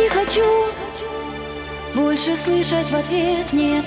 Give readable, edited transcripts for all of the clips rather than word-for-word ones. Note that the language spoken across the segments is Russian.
Не хочу больше слышать в ответ нет.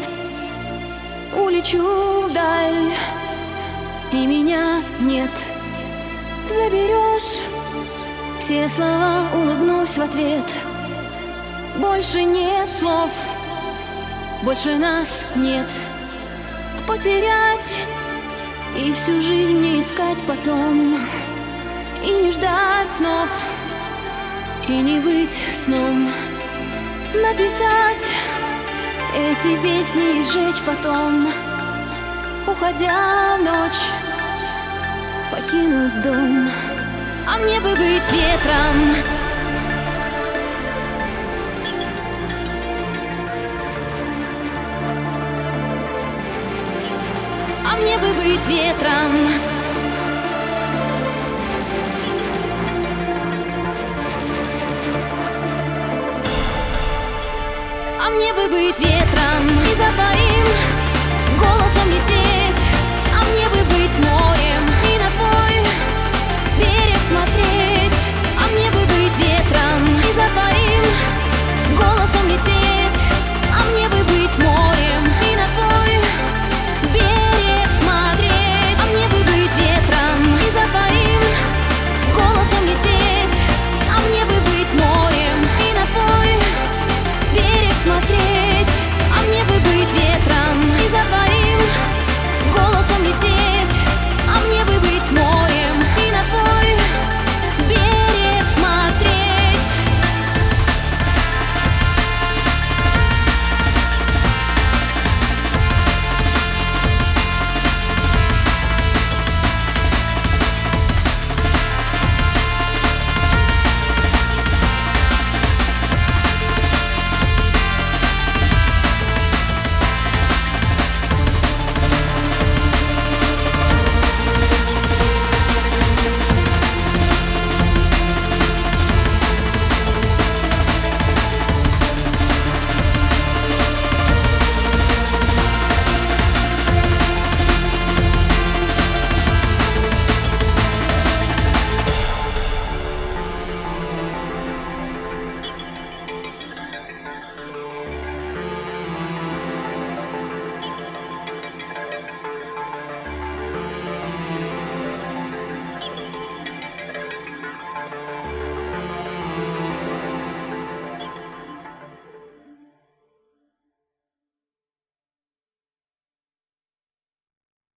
Улечу вдаль, и меня нет. Заберешь все слова, улыбнусь в ответ. Больше нет слов, больше нас нет. Потерять и всю жизнь не искать потом, и не ждать снов, и не быть сном. Написать эти песни и сжечь потом, уходя в ночь, покинуть дом. А мне бы быть ветром, а мне бы быть ветром. А мне бы быть ветром и за твоим голосом лететь. А мне бы быть морем